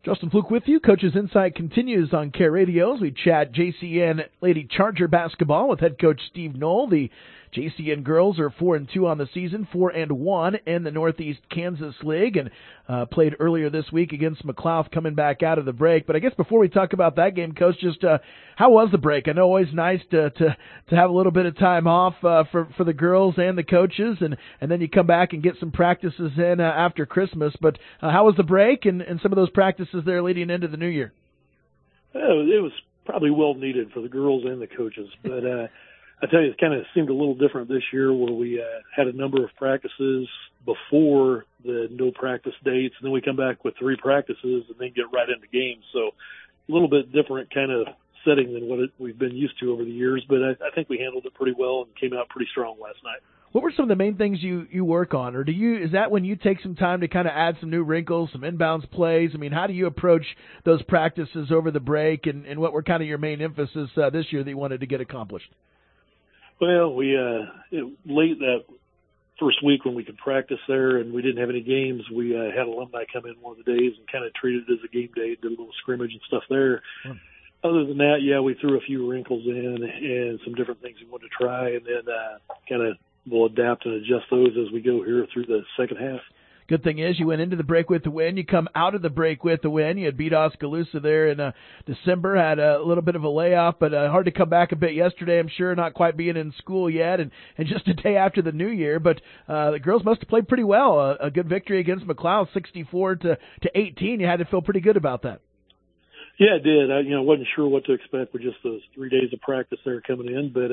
Justin Fluke with you. Coach's Insight continues on Care Radio as we chat JCN Lady Charger basketball with head coach Steve Knoll. The JCN girls are 4-2 on the season, 4-1 in the Northeast Kansas League, and played earlier this week against McLouth coming back out of the break. But I guess before we talk about that game, Coach, just how was the break? I know always nice to have a little bit of time off for the girls and the coaches, and then you come back and get some practices in after Christmas. But how was the break and some of those practices there leading into the new year? It was probably well needed for the girls and the coaches, but I tell you, it kind of seemed a little different this year where we had a number of practices before the no practice dates, and then we come back with 3 practices and then get right into games. So a little bit different kind of setting than what we've been used to over the years, but I think we handled it pretty well and came out pretty strong last night. What were some of the main things you work on, or is that when you take some time to kind of add some new wrinkles, some inbounds plays? I mean, how do you approach those practices over the break, and what were kind of your main emphasis this year that you wanted to get accomplished? Well, we late that first week when we could practice there and we didn't have any games, we had alumni come in one of the days and kind of treated it as a game day, did a little scrimmage and stuff there. Other than that, yeah, we threw a few wrinkles in and some different things we wanted to try, and then kind of we'll adapt and adjust those as we go here through the second half. Good thing is you went into the break with the win. You come out of the break with the win. You had beat Oskaloosa there in December, had a little bit of a layoff, but hard to come back a bit yesterday, I'm sure, not quite being in school yet, and just a day after the new year. But the girls must have played pretty well. A good victory against McLouth, 64-18. You had to feel pretty good about that. Yeah, it did. I wasn't sure what to expect with just those 3 days of practice there coming in, but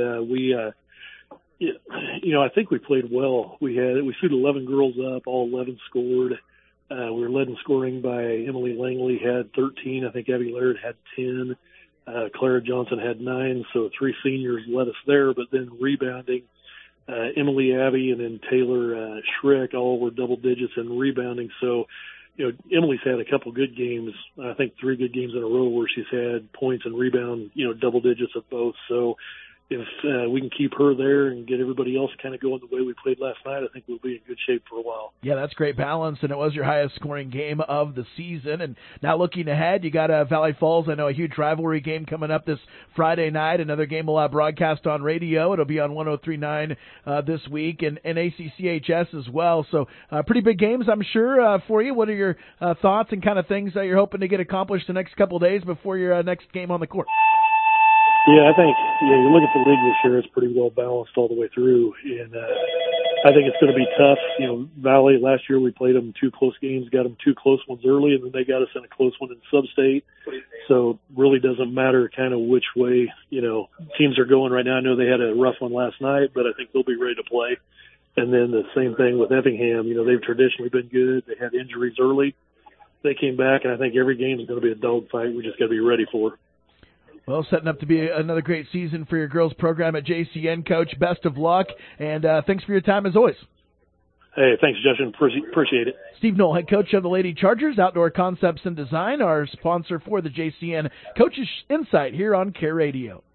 I think we played well. We shoot 11 girls up, all 11 scored. We were led in scoring by Emily Langley, had 13. I think Abby Laird had 10. Clara Johnson had 9. So 3 seniors led us there. But then rebounding, Emily, Abby, and then Taylor Schrick all were double digits in rebounding. So, Emily's had a couple good games. I think 3 good games in a row where she's had points and rebound, double digits of both. So if we can keep her there and get everybody else kind of going the way we played last night, I think we'll be in good shape for a while. Yeah, that's great balance, and it was your highest scoring game of the season. And now looking ahead, you got Valley Falls, I know, a huge rivalry game coming up this Friday night. Another game we'll have broadcast on radio. It'll be on 103.9 this week, and ACCHS as well. So pretty big games, I'm sure, for you. What are your thoughts and kind of things that you're hoping to get accomplished the next couple of days before your next game on the court? Yeah, I think you look at the league this year; it's pretty well balanced all the way through, and I think it's going to be tough. Valley last year we played them 2 close games, got them 2 close ones early, and then they got us in a close one in sub-state. So really doesn't matter kind of which way teams are going right now. I know they had a rough one last night, but I think they'll be ready to play. And then the same thing with Effingham. They've traditionally been good. They had injuries early. They came back, and I think every game is going to be a dogfight. We just got to be ready for it. Well, setting up to be another great season for your girls program at JCN, Coach. Best of luck, and thanks for your time as always. Hey, thanks, Justin. Appreciate it. Steve Knoll, head coach of the Lady Chargers, Outdoor Concepts and Design, our sponsor for the JCN Coach's Insight here on Care Radio.